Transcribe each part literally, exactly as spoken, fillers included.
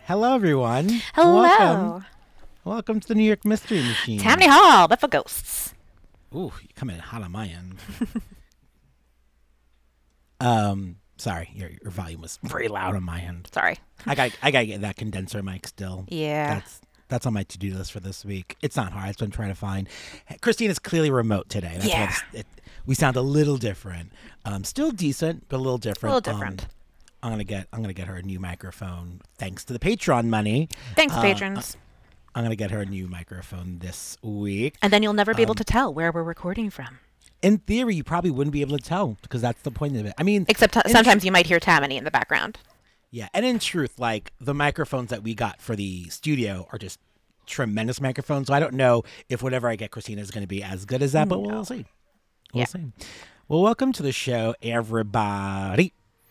Hello, everyone. Hello. Welcome. Welcome to the New York Mystery Machine. Tammany Hall, but for ghosts. Ooh, you come in hot on my end. um, sorry, your your volume was very loud on my end. Sorry. I got I gotta get that condenser mic still. Yeah. That's that's on my to do list for this week. It's not hard. That's what I'm trying to find. Christine is clearly remote today. That's Yeah. why it's- it, we sound a little different. Um, still decent, but a little different. A little different. Um, I'm gonna get I'm gonna get her a new microphone thanks to the Patreon money. Thanks, Uh, patrons. I'm gonna get her a new microphone this week. And then you'll never be able um, to tell where we're recording from. In theory, you probably wouldn't be able to tell because that's the point of it. I mean, Except in sometimes you might hear Tammany in the background. yeah, and in truth, like the microphones that we got for the studio are just tremendous microphones. So I don't know if whatever I get Christina is going to be as good as that, but No. we'll see. We'll Yeah. see. Well, welcome to the show, everybody.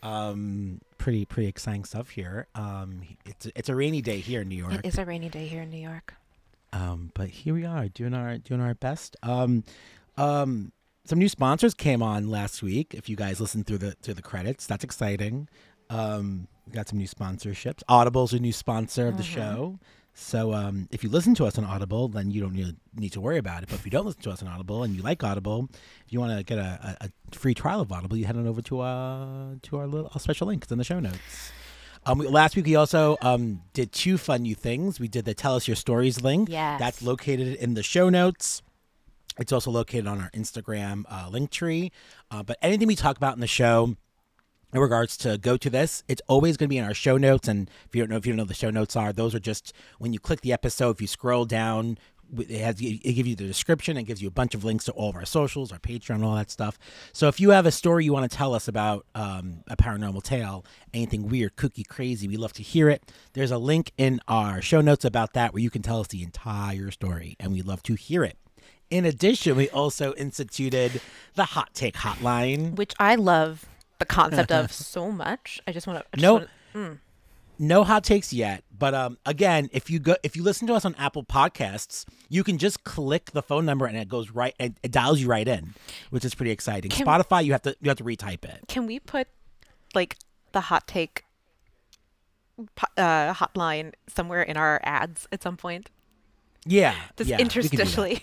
Um, pretty pretty exciting stuff here. Um, it's it's a rainy day here in New York. It is a rainy day here in New York. Um, but here we are doing our doing our best. Um, um, some new sponsors came on last week. If you guys listened through the through the credits, that's exciting. Um, we got some new sponsorships. Audible's a new sponsor of the Mhm. show. So um, if you listen to us on Audible, then you don't need, need to worry about it. But if you don't listen to us on Audible and you like Audible, if you want to get a, a, a free trial of Audible, you head on over to uh to our little our special link. It's in the show notes. Um, we, last week we also um, did two fun new things. We did the Tell Us Your Stories link. Yes. That's located in the show notes. It's also located on our Instagram uh, link tree. Uh, but anything we talk about in the show in regards to Go To This, it's always going to be in our show notes. And if you don't know if you don't know what the show notes are, those are just when you click the episode, if you scroll down, it has it gives you the description. It gives you a bunch of links to all of our socials, our Patreon, all that stuff. So if you have a story you want to tell us about um, a paranormal tale, anything weird, kooky, crazy, we love to hear it. There's a link in our show notes about that where you can tell us the entire story, and we'd love to hear it. In addition, we also instituted the Hot Take Hotline. Which I love the concept of so much. I just want to. No. Wanna, mm. No hot takes yet, but um, again, if you go, if you listen to us on Apple Podcasts, you can just click the phone number and it goes right, and it dials you right in, which is pretty exciting. Can- Spotify, you have to you have to retype it. Can we put like the hot take po- uh, hotline somewhere in our ads at some point? Yeah, Just yeah, we can do that. interstitially.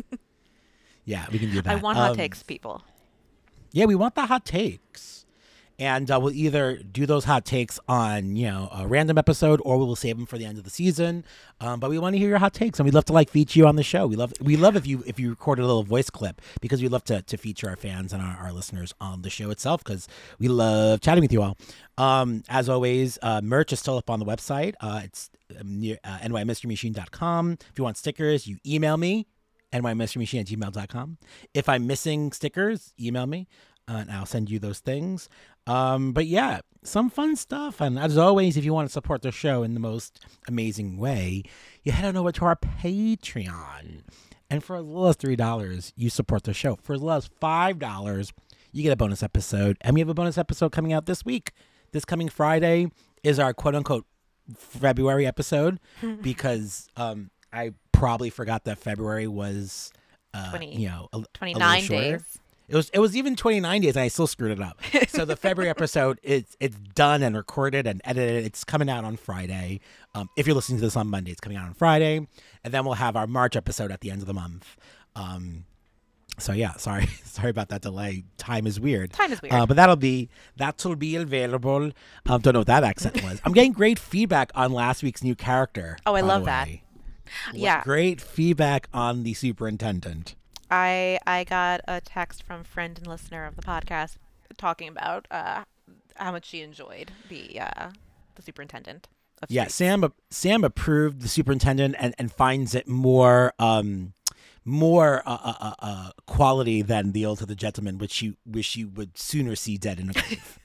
Yeah, we can do that. I want hot Um, takes, people. Yeah, we want the hot takes. And uh, we'll either do those hot takes on, you know, a random episode, or we will save them for the end of the season. Um, but we want to hear your hot takes, and we'd love to like feature you on the show. We love we love if you if you record a little voice clip, because we love to to feature our fans and our, our listeners on the show itself, because we love chatting with you all. Um, as always, uh, merch is still up on the website. Uh, it's um, near, uh, N Y mystery machine dot com. If you want stickers, you email me, N Y mystery machine at gmail dot com. If I'm missing stickers, email me. Uh, and I'll send you those things. Um, but yeah, some fun stuff. And as always, if you want to support the show in the most amazing way, you head on over to our Patreon. And for as little as three dollars, you support the show. For as little as five dollars, you get a bonus episode. And we have a bonus episode coming out this week. This coming Friday is our quote-unquote February episode, because um, I probably forgot that February was, uh, twenty, you know, a, a twenty-nine little shorter. days. It was it was even twenty-nine days, and I still screwed it up. So the February episode, it's it's done and recorded and edited. It's coming out on Friday. Um, if you're listening to this on Monday, it's coming out on Friday, and then we'll have our March episode at the end of the month. Um, so yeah, sorry sorry about that delay. Time is weird. Time is weird. Uh, but that'll be that'll be available. Um, don't know what that accent was. I'm getting great feedback on last week's new character. Oh, I by love the that. way. Yeah. Great feedback on the superintendent. I I got a text from friend and listener of the podcast talking about uh, how much she enjoyed the uh, the superintendent. Of Yeah, Streets. Sam Sam approved the superintendent and, and finds it more um more uh, uh, uh, uh, quality than the old Southern gentleman, which you wish you would sooner see dead in a grave.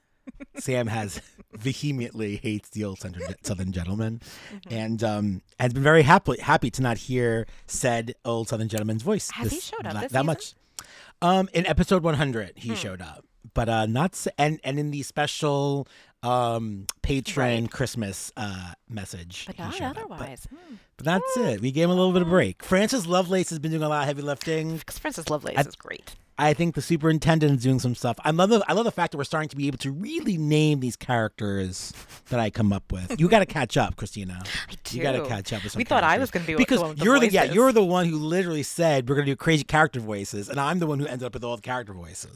Sam has vehemently hates the old Southern, Southern gentleman, Mm-hmm. and um has been very happy happy to not hear said old Southern gentleman's voice. Has he showed up la- this that season? much? Um, in episode one hundred, he Hmm. showed up, but uh, not s- and and in the special um patron Right. Christmas uh message, But he not showed up. But- otherwise. Hmm. But that's it. We gave him a little bit of break. Francis Lovelace has been doing a lot of heavy lifting. Because Francis Lovelace I- is great. I think the superintendent is doing some stuff. I love the I love the fact that we're starting to be able to really name these characters that I come up with. You got to catch up, Christina. I do. You got to catch up with some We thought I characters. was going to be because the one with the you're the yeah voices. you're the one who literally said we're going to do crazy character voices, and I'm the one who ended up with all the character voices.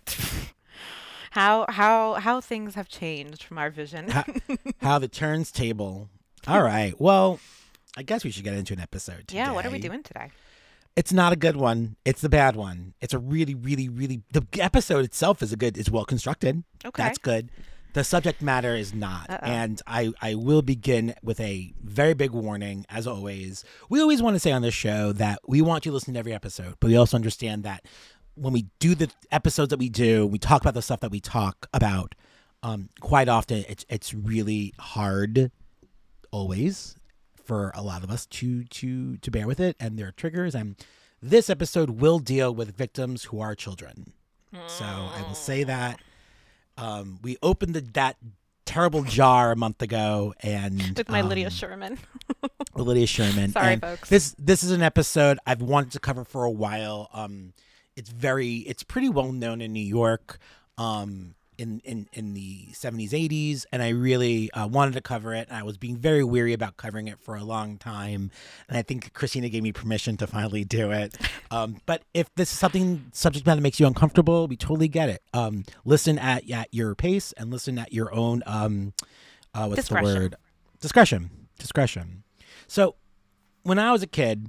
how how how things have changed from our vision. how, how the turntable. All right. Well, I guess we should get into an episode today. Yeah, what are we doing today? It's not a good one. It's the bad one. It's a really, really, really. The episode itself is a good. It's well constructed. Okay. That's good. The subject matter is not. Uh-oh. And I, I will begin with a very big warning, as always. We always want to say on this show that we want you to listen to every episode, but we also understand that when we do the episodes that we do, we talk about the stuff that we talk about. Um, quite often, it's it's really hard, always, for a lot of us to to to bear with it, and there are triggers. And this episode will deal with victims who are children. So I will say that. Um, we opened the, that terrible jar a month ago, and With my um, Lydia Sherman. with Lydia Sherman. Sorry, and folks. This this is an episode I've wanted to cover for a while. Um, it's very it's pretty well known in New York. Um, in, in, in the seventies, eighties, and I really uh, wanted to cover it. And I was being very weary about covering it for a long time, and I think Christina gave me permission to finally do it. Um, but if this is something subject matter makes you uncomfortable, we totally get it. Um, listen at, at your pace and listen at your own um, uh, what's Discretion. the word? Discretion. Discretion. So when I was a kid,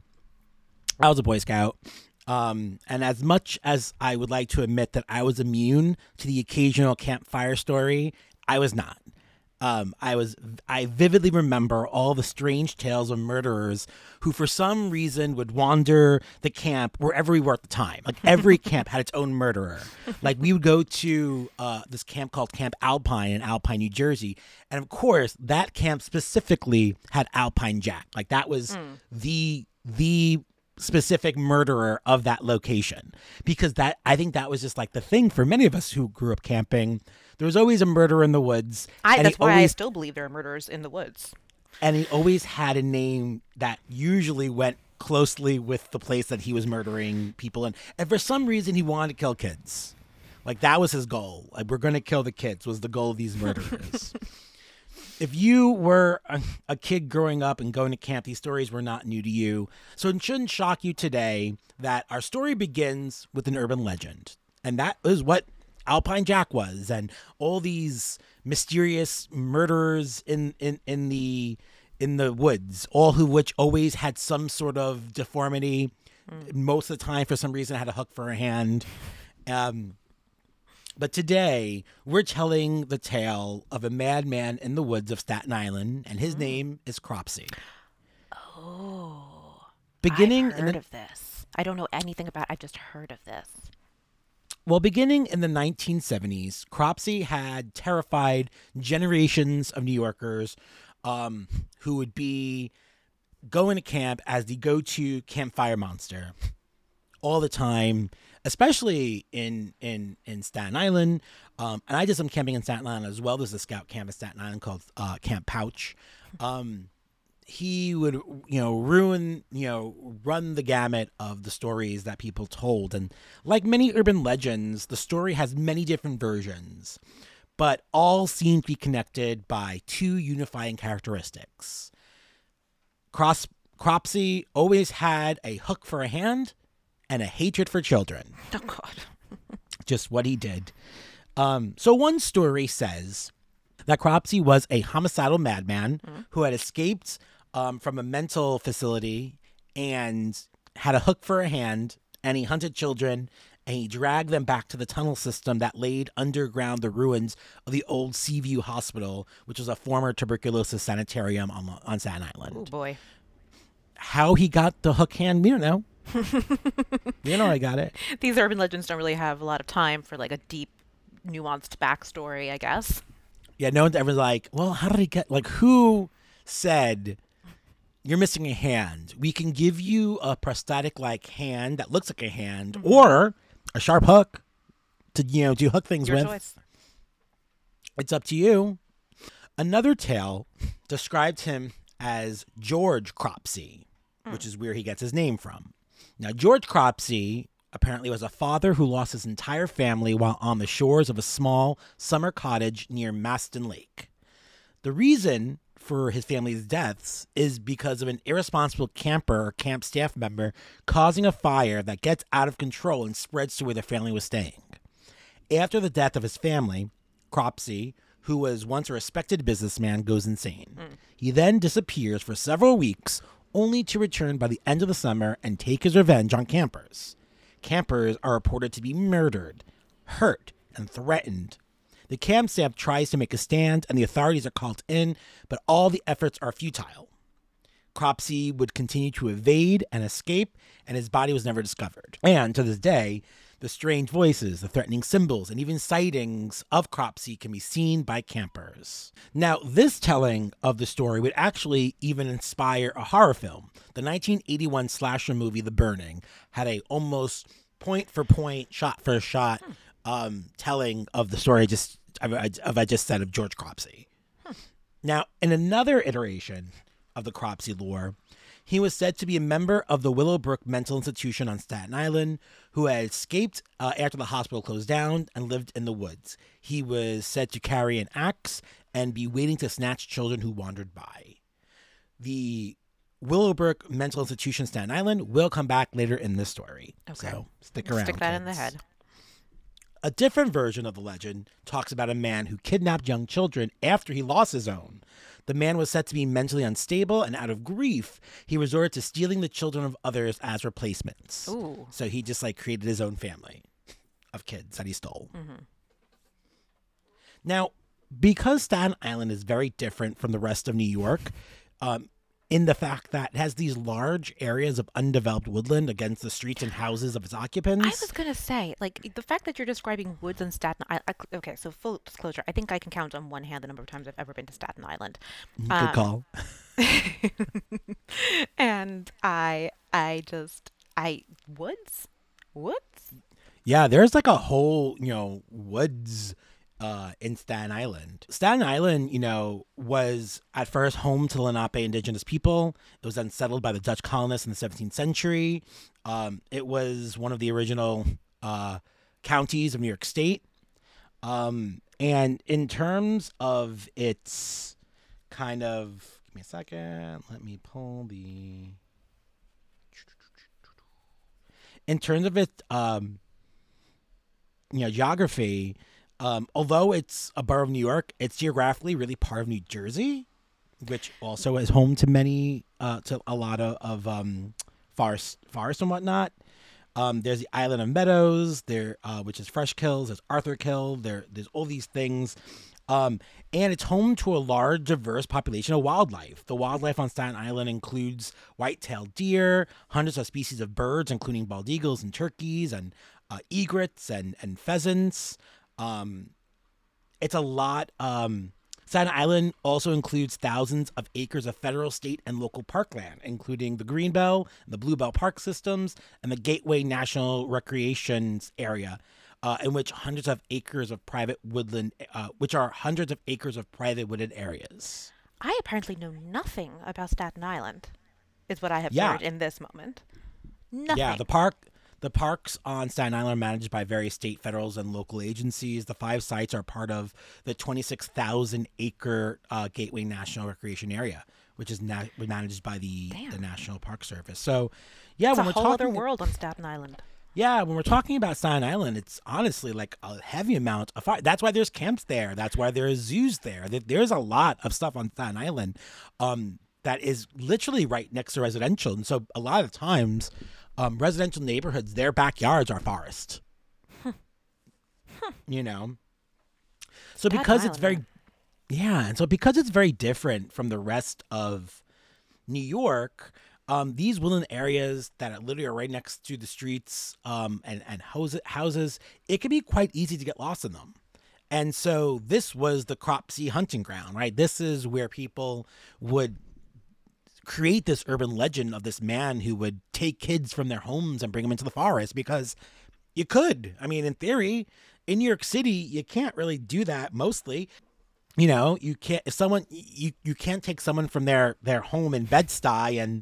I was a Boy Scout. Um, and as much as I would like to admit that I was immune to the occasional campfire story, I was not. Um, I was, I vividly remember all the strange tales of murderers who for some reason would wander the camp wherever we were at the time. Like every camp had its own murderer. Like we would go to, uh, this camp called Camp Alpine in Alpine, New Jersey. And of course that camp specifically had Alpine Jack. Like that was mm. the, the, specific murderer of that location, because that I think that was just like the thing for many of us who grew up camping. There was always a murderer in the woods. I, and that's why always, I still believe there are murderers in the woods. And he always had a name that usually went closely with the place that he was murdering people in. And for some reason, he wanted to kill kids. Like that was his goal. Like we're going to kill the kids was the goal of these murderers. If you were a, a kid growing up and going to camp, these stories were not new to you. So it shouldn't shock you today that our story begins with an urban legend. And that is what Alpine Jack was. And all these mysterious murderers in, in, in the in the woods, all who which always had some sort of deformity. Mm. Most of the time, for some reason, had a hook for a hand. Um But today, we're telling the tale of a madman in the woods of Staten Island, and his mm. name is Cropsey. Oh, beginning I've heard in the, of this. I don't know anything about. I've just heard of this. Well, beginning in the nineteen seventies, Cropsey had terrified generations of New Yorkers um, who would be going to camp as the go-to campfire monster all the time. Especially in, in, in Staten Island. Um, and I did some camping in Staten Island as well. There's a scout camp in Staten Island called uh, Camp Pouch. Um, he would, you know, ruin, you know, run the gamut of the stories that people told. And like many urban legends, the story has many different versions, but all seem to be connected by two unifying characteristics. Cross, Cropsey always had a hook for a hand and a hatred for children. Oh, God. Just what he did. Um, so one story says that Cropsey was a homicidal madman mm-hmm. who had escaped um, from a mental facility and had a hook for a hand, and he hunted children, and he dragged them back to the tunnel system that laid underground the ruins of the old Seaview Hospital, which was a former tuberculosis sanitarium on, on Staten Island. Oh, boy. How he got the hook hand, we don't know. You know I got it. These urban legends don't really have a lot of time for like a deep, nuanced backstory, I guess. Yeah, no one's ever like, well, how did he get, like, who said you're missing a hand? We can give you a prosthetic like hand that looks like a hand, mm-hmm. or a sharp hook to, you know, to hook things Your with. Choice. It's up to you. Another tale described him as George Cropsey, mm. which is where he gets his name from. Now, George Cropsey apparently was a father who lost his entire family while on the shores of a small summer cottage near Maston Lake. The reason for his family's deaths is because of an irresponsible camper or camp staff member causing a fire that gets out of control and spreads to where the family was staying. After the death of his family, Cropsey, who was once a respected businessman, goes insane. Mm. He then disappears for several weeks, only to return by the end of the summer and take his revenge on campers. Campers are reported to be murdered, hurt, and threatened. The camp staff tries to make a stand, and the authorities are called in, but all the efforts are futile. Cropsey would continue to evade and escape, and his body was never discovered. And to this day, the strange voices, the threatening symbols, and even sightings of Cropsey can be seen by campers. Now, this telling of the story would actually even inspire a horror film. The nineteen eighty-one slasher movie The Burning had a almost point-for-point, shot-for-shot hmm. um, telling of the story just of, of I just said of George Cropsey. Hmm. Now, in another iteration of the Cropsey lore, he was said to be a member of the Willowbrook Mental Institution on Staten Island who had escaped uh, after the hospital closed down and lived in the woods. He was said to carry an axe and be waiting to snatch children who wandered by. The Willowbrook Mental Institution, Staten Island, will come back later in this story. Okay. So stick around. Stick that kids. in the head. A different version of the legend talks about a man who kidnapped young children after he lost his own. The man was said to be mentally unstable, and out of grief, he resorted to stealing the children of others as replacements. Ooh. So he just like created his own family of kids that he stole. Mm-hmm. Now, because Staten Island is very different from the rest of New York, um, in the fact that it has these large areas of undeveloped woodland against the streets and houses of its occupants. I was going to say, like, the fact that you're describing woods on Staten Island. Okay, so full disclosure, I think I can count on one hand the number of times I've ever been to Staten Island. Good um, call. And I, I just, I, woods? Woods? Yeah, there's like a whole, you know, woods Uh, in Staten Island. Staten Island, you know, was at first home to Lenape indigenous people. It was then settled by the Dutch colonists in the seventeenth century. Um, it was one of the original uh, counties of New York State. Um, and in terms of its kind of, give me a second, let me pull the, in terms of its, um, you know, geography, Um, although it's a borough of New York, it's geographically really part of New Jersey, which also is home to many, uh, to a lot of, of um, forest, forest and whatnot. Um, there's the Island of Meadows, there, uh, which is Fresh Kills. There's Arthur Kill. There, there's all these things, um, and it's home to a large, diverse population of wildlife. The wildlife on Staten Island includes white-tailed deer, hundreds of species of birds, including bald eagles and turkeys, and uh, egrets and and pheasants. Um, it's a lot. Um, Staten Island also includes thousands of acres of federal, state, and local parkland, including the Greenbelt, the Bluebell Park systems, and the Gateway National Recreations Area, uh, in which hundreds of acres of private woodland, uh, which are hundreds of acres of private wooded areas. I apparently know nothing about Staten Island, is what I have Yeah. heard in this moment. Nothing. Yeah, the park. The parks on Staten Island are managed by various state, federal, and local agencies. The five sites are part of the twenty-six thousand acre uh, Gateway National Recreation Area, which is na- managed by the, the National Park Service. So, yeah, it's when a we're whole talking, other world on Staten Island. Yeah, when we're talking about Staten Island, it's honestly like a heavy amount of fire. That's why there's camps there. That's why there's zoos there. There's a lot of stuff on Staten Island um, that is literally right next to residential. And so a lot of times, Um, residential neighborhoods, their backyards are forest. You know? So Staten because Island, it's very, man. yeah, and so because it's very different from the rest of New York, um, these woodland areas that are literally are right next to the streets um, and, and houses, houses, it can be quite easy to get lost in them. And so this was the Cropsey hunting ground, right? This is where people would create this urban legend of this man who would take kids from their homes and bring them into the forest because you could. I mean, in theory, in New York City, you can't really do that mostly. You know, you can't, if someone, you, you can't take someone from their, their home in Bed-Stuy and,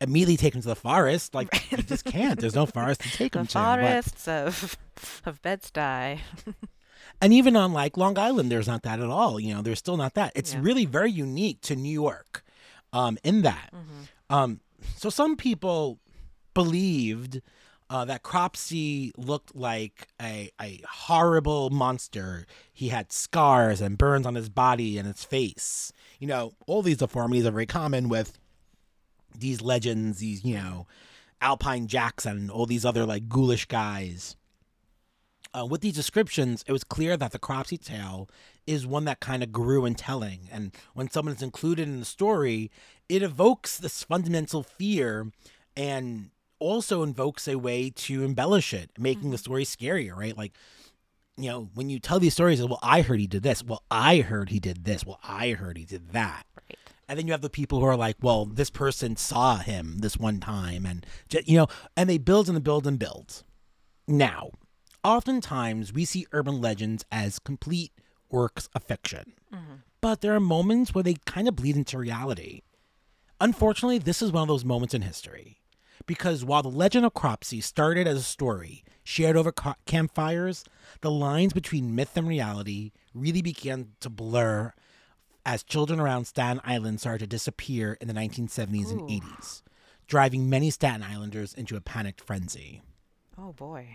immediately take him to the forest. Like, you just can't. There's no forest to take him The to. But- forests of of Bed-Stuy. And even on like Long Island, there's not that at all. You know, there's still not that. It's Yeah. really very unique to New York um, in that. Mm-hmm. Um, so some people believed uh, that Cropsey looked like a, a horrible monster. He had scars and burns on his body and his face. You know, all these deformities are very common with these legends, these, you know, Alpine Jacks and all these other like ghoulish guys. Uh, with these descriptions, it was clear that the Cropsey tale is one that kind of grew in telling. And when someone is included in the story, it evokes this fundamental fear and also invokes a way to embellish it, making mm-hmm. the story scarier, right? Like, you know, when you tell these stories, well, I heard he did this. Well, I heard he did this. Well, I heard he did that. Right. And then you have the people who are like, well, this person saw him this one time. And, you know, and they build and build and build. Now, oftentimes, we see urban legends as complete works of fiction. Mm-hmm. But there are moments where they kind of bleed into reality. Unfortunately, this is one of those moments in history. Because while the legend of Cropsey started as a story shared over ca- campfires, the lines between myth and reality really began to blur as children around Staten Island started to disappear in the nineteen seventies Ooh. And eighties, driving many Staten Islanders into a panicked frenzy. Oh, boy.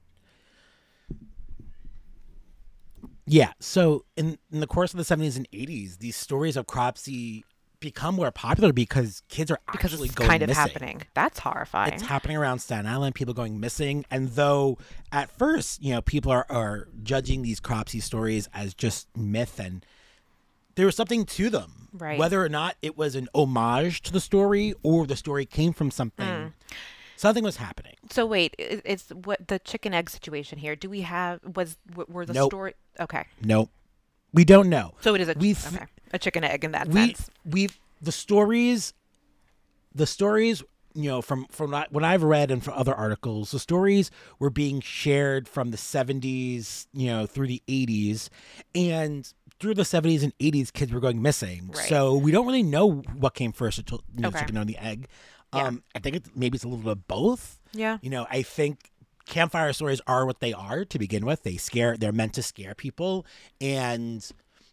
Yeah, so in, in the course of the seventies and eighties, these stories of Cropsey become more popular because kids are because actually it's going kind of missing. happening. That's horrifying. It's happening around Staten Island, people going missing. And though at first, you know, people are, are judging these Cropsey stories as just myth and there was something to them. Right. Whether or not it was an homage to the story or the story came from something. Mm. Something was happening. So wait, it's what the chicken egg situation here. Do we have was were the nope. story okay? Nope. We don't know. So it is a We've, okay. a chicken egg in that we, sense. We've the stories, the stories, you know, from from what I've read and from other articles, the stories were being shared from the seventies, you know, through the eighties, and through the seventies and eighties, kids were going missing. Right. So we don't really know what came first, you know, okay. chicken or the egg. Yeah. Um, I think it's, maybe it's a little bit of both. Yeah. You know, I think campfire stories are what they are to begin with. They scare. They're meant to scare people, and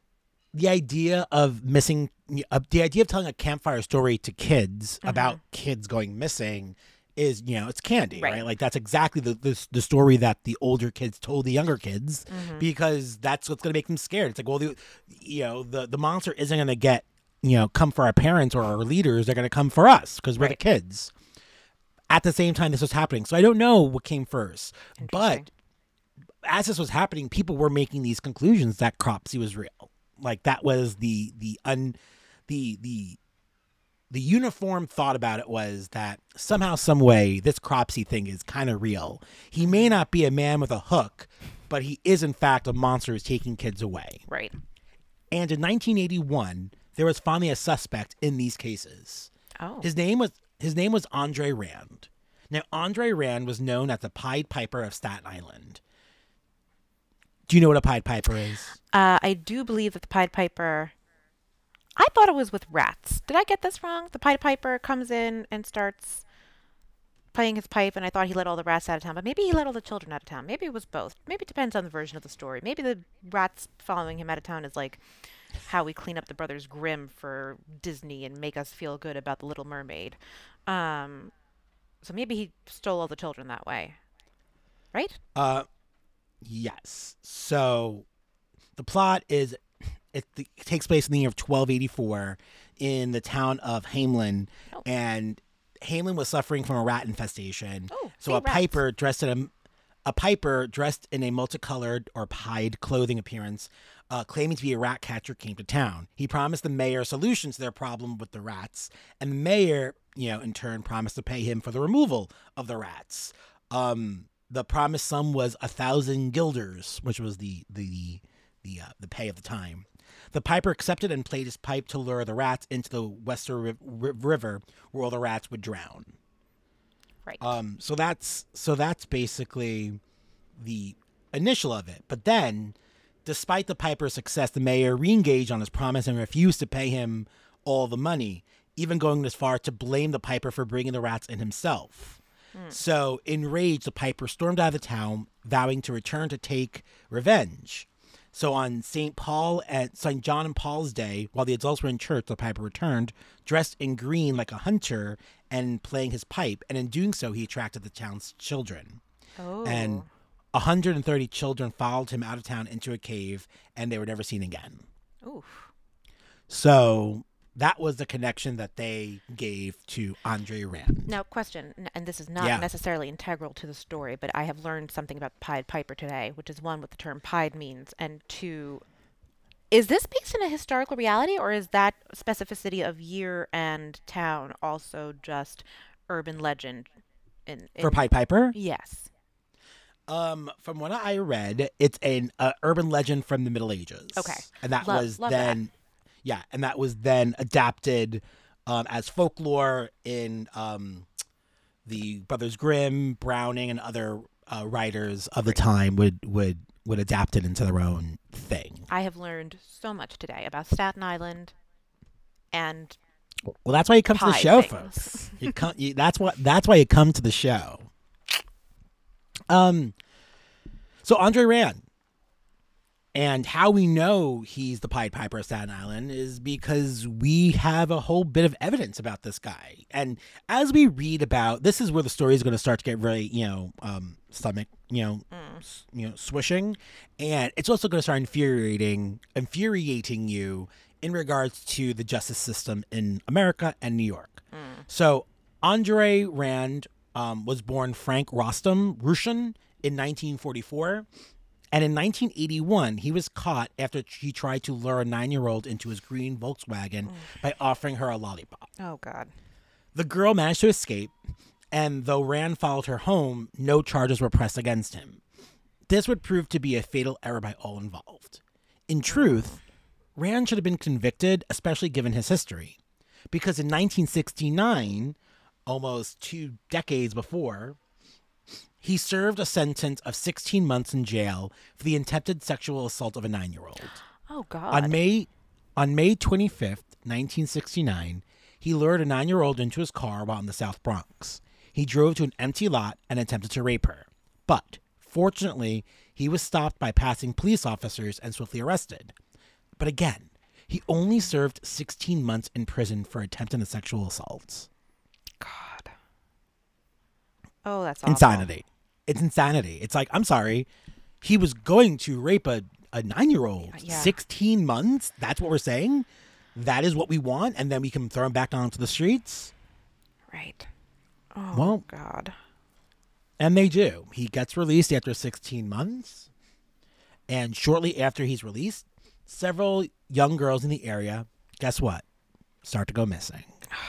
the idea of missing, uh, the idea of telling a campfire story to kids mm-hmm. about kids going missing is, you know, it's candy, right? right? Like that's exactly the, the the story that the older kids told the younger kids mm-hmm. because that's what's going to make them scared. It's like, well, the, you know, the the monster isn't going to get, you know, come for our parents or our leaders. They're going to come for us because we're right. the kids. At the same time, this was happening. So I don't know what came first. But as this was happening, people were making these conclusions that Cropsey was real. Like that was the the un the the the uniform thought about it was that somehow, some way, this Cropsey thing is kind of real. He may not be a man with a hook, but he is in fact a monster who's taking kids away. Right. And in nineteen eighty-one, there was finally a suspect in these cases. Oh. His name was his name was Andre Rand. Now, Andre Rand was known as the Pied Piper of Staten Island. Do you know what a Pied Piper is? Uh, I do believe that the Pied Piper. I thought it was with rats. Did I get this wrong? The Pied Piper comes in and starts playing his pipe, and I thought he let all the rats out of town, but maybe he let all the children out of town. Maybe it was both. Maybe it depends on the version of the story. Maybe the rats following him out of town is like how we clean up the Brothers Grimm for Disney and make us feel good about the Little Mermaid. Um, so maybe he stole all the children that way, right? Uh, yes. So the plot is it, it takes place in the year of twelve eighty-four in the town of Hamelin, oh. and Hamelin was suffering from a rat infestation. Oh, so a rats. piper dressed in a a piper dressed in a multicolored or pied clothing appearance, uh, claiming to be a rat catcher, came to town. He promised the mayor a solution to their problem with the rats, and the mayor, you know, in turn promised to pay him for the removal of the rats. Um, the promised sum was a thousand guilders, which was the the the uh, the pay of the time. The piper accepted and played his pipe to lure the rats into the Wester ri- ri- River, where all the rats would drown. Right. Um. So that's so that's basically the initial of it. But then, despite the piper's success, the mayor re-engaged on his promise and refused to pay him all the money. even going as far to blame the Piper for bringing the rats in himself. Mm. So, enraged, the Piper stormed out of the town, vowing to return to take revenge. So on Saint Paul and Saint John and Paul's Day, while the adults were in church, the Piper returned, dressed in green like a hunter and playing his pipe. And in doing so, he attracted the town's children. Oh. And one hundred thirty children followed him out of town into a cave, and they were never seen again. Oof. So that was the connection that they gave to Andre Rand. Now, question, and this is not Yeah. necessarily integral to the story, but I have learned something about the Pied Piper today, which is one, what the term pied means, and two, is this based in a historical reality, or is that specificity of year and town also just urban legend? In, in For Pied Piper? Yes. Um, from what I read, it's an uh, urban legend from the Middle Ages. Okay. And that Love- was love then... that. Yeah, and that was then adapted um, as folklore in um, the Brothers Grimm, Browning, and other uh, writers of the time would, would would adapt it into their own thing. I have learned so much today about Staten Island and Well, that's why you come to the pie show, things. folks. You come. You, that's what. That's why you come to the show. Um. So Andre Rand. And how we know he's the Pied Piper of Staten Island is because we have a whole bit of evidence about this guy. And as we read about, this is where the story is going to start to get really, you know, um, stomach, you know, Mm. s- you know, swishing. And it's also going to start infuriating, infuriating you in regards to the justice system in America and New York. Mm. So Andre Rand um, was born Frank Rostam Rushan in nineteen forty-four. And in nineteen eighty-one, he was caught after he tried to lure a nine-year-old into his green Volkswagen by offering her a lollipop. Oh, God. The girl managed to escape, and though Rand followed her home, no charges were pressed against him. This would prove to be a fatal error by all involved. In truth, Rand should have been convicted, especially given his history. Because in nineteen sixty-nine, almost two decades before, he served a sentence of sixteen months in jail for the attempted sexual assault of a nine-year-old. Oh, God. On May on May twenty-fifth, nineteen sixty-nine, he lured a nine-year-old into his car while in the South Bronx. He drove to an empty lot and attempted to rape her. But, fortunately, he was stopped by passing police officers and swiftly arrested. But again, he only served sixteen months in prison for attempting a sexual assault. God. Oh, that's awful. Insanity. It's insanity. It's like, I'm sorry, he was going to rape a, a nine-year-old. Yeah. sixteen months? That's what we're saying? That is what we want? And then we can throw him back onto the streets? Right. Oh, Well- God. And they do. He gets released after sixteen months. And shortly after he's released, several young girls in the area, guess what? Start to go missing.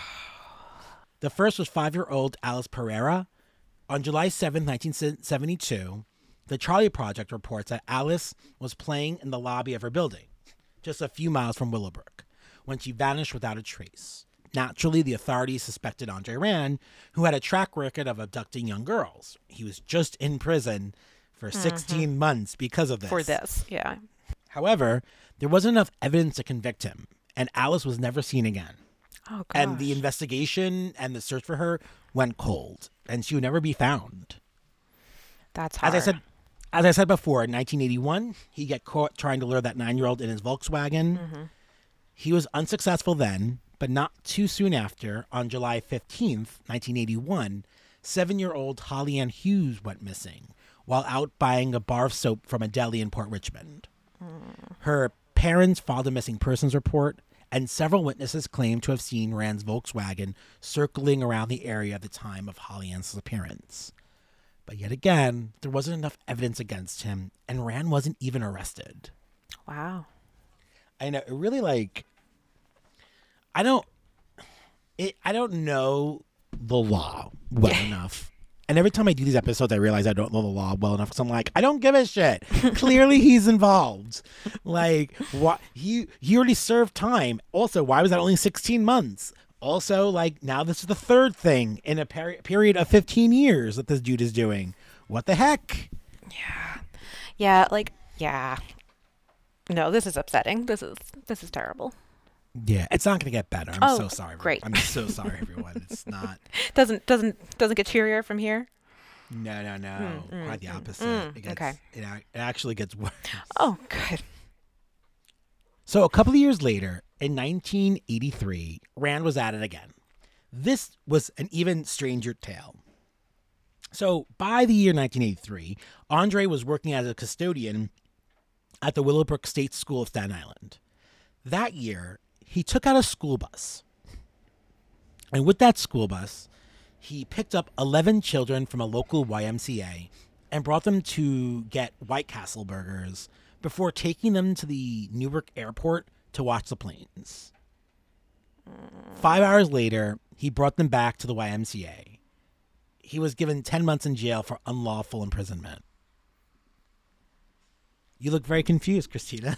The first was five-year-old Alice Pereira. On July seventh, nineteen seventy-two, the Charlie Project reports that Alice was playing in the lobby of her building, just a few miles from Willowbrook, when she vanished without a trace. Naturally, the authorities suspected Andre Rand, who had a track record of abducting young girls. He was just in prison for sixteen months because of this. For this, yeah. However, there wasn't enough evidence to convict him, and Alice was never seen again. Oh, gosh. And the investigation and the search for her went cold, and she would never be found. That's hard. As I said, as I said before, in nineteen eighty-one, he got caught trying to lure that nine-year-old in his Volkswagen. Mm-hmm. He was unsuccessful then, but not too soon after. On July fifteenth, nineteen eighty-one, seven-year-old Holly Ann Hughes went missing while out buying a bar of soap from a deli in Port Richmond. Mm. Her parents filed a missing persons report, and several witnesses claimed to have seen Rand's Volkswagen circling around the area at the time of Holly Ann's appearance. But yet again, there wasn't enough evidence against him, and Rand wasn't even arrested. Wow. I know, it really, like, I don't, it, I don't know the law well enough. And every time I do these episodes, I realize I don't know the law well enough. Because I'm like, I don't give a shit. Clearly, he's involved. Like, what? He he already served time. Also, why was that only sixteen months? Also, like, now this is the third thing in a peri- period of fifteen years that this dude is doing. What the heck? Yeah. Yeah, like, yeah. No, this is upsetting. This is this is terrible. Yeah, it's not going to get better. I'm Oh, so sorry. great. I'm so sorry, everyone. It's not. Doesn't doesn't doesn't get cheerier from here. No, no, no. Mm, mm, Quite the mm, opposite. mm, it, gets, okay. it, ac- it actually gets worse. Oh, good. So a couple of years later, in nineteen eighty-three, Rand was at it again. This was an even stranger tale. So by the year nineteen eighty-three, Andre was working as a custodian at the Willowbrook State School of Staten Island. That year, he took out a school bus. And with that school bus, he picked up eleven children from a local Y M C A and brought them to get White Castle burgers before taking them to the Newark airport to watch the planes. Five hours later, he brought them back to the Y M C A. He was given ten months in jail for unlawful imprisonment. You look very confused, Christina.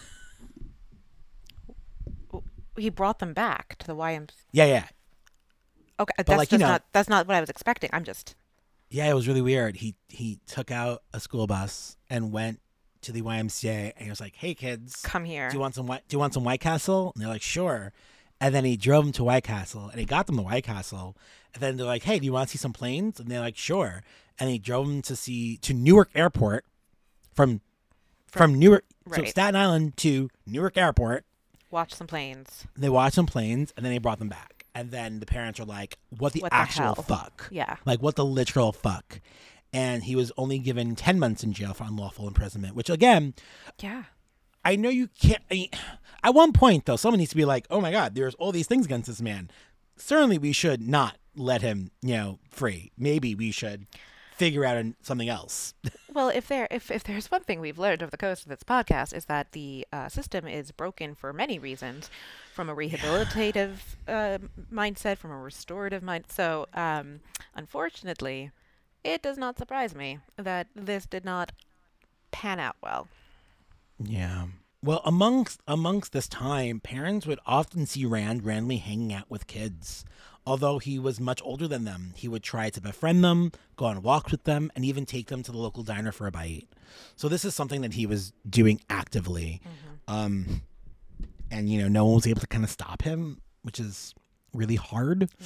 He brought them back to the Y M C A. Yeah, yeah. Okay, that's like, you just know- not that's not what I was expecting. I'm just Yeah, it was really weird. He he took out a school bus and went to the Y M C A and he was like, "Hey kids, come here. do you want some White, do you want some White Castle?" And they're like, "Sure." And then he drove them to White Castle and he got them to White Castle. And then they're like, "Hey, do you want to see some planes?" And they're like, "Sure." And he drove them to see to Newark Airport from from, Newark, so right. Staten Island to Newark Airport. Watch some planes. They watched some planes and then they brought them back. And then the parents were like, "What the What the actual hell?" fuck?" Yeah. Like, what the literal fuck? And he was only given ten months in jail for unlawful imprisonment, which, again, Yeah. I know you can't. I mean, at one point, though, someone needs to be like, "Oh my God, there's all these things against this man." Certainly, we should not let him, you know, free. Maybe we should figure out an- something else. Well, if there if, if there's one thing we've learned over the course of this podcast is that the uh, system is broken for many reasons, from a rehabilitative uh, mindset, from a restorative mind. So, um, unfortunately, it does not surprise me that this did not pan out well. Yeah. Well, amongst amongst this time, parents would often see Rand randomly hanging out with kids. Although he was much older than them, he would try to befriend them, go on walks with them, and even take them to the local diner for a bite. So this is something that he was doing actively. Mm-hmm. Um, and, you know, no one was able to kind of stop him, which is really hard. Yeah.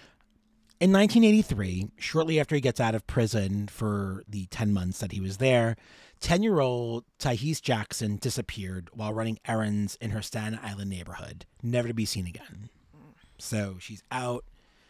In nineteen eighty-three, shortly after he gets out of prison for the ten months that he was there, ten-year-old Tahese Jackson disappeared while running errands in her Staten Island neighborhood, never to be seen again. So she's out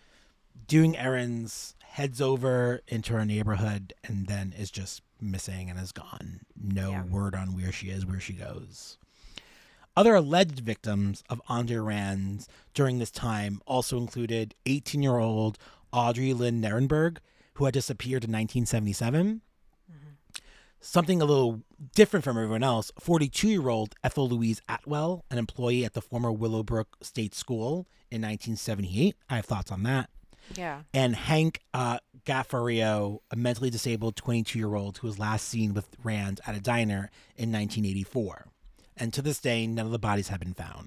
doing errands, heads over into her neighborhood, and then is just missing and is gone. No Yeah. word on where she is, where she goes. Other alleged victims of Andre Rand during this time also included eighteen-year-old Audrey Lynn Nirenberg, who had disappeared in nineteen seventy-seven. Something a little different from everyone else, forty-two-year-old Ethel Louise Atwell, an employee at the former Willowbrook State School in nineteen seventy-eight. I have thoughts on that. Yeah. And Hank uh, Gaffario, a mentally disabled twenty-two-year-old who was last seen with Rand at a diner in nineteen eighty-four. And to this day, none of the bodies have been found.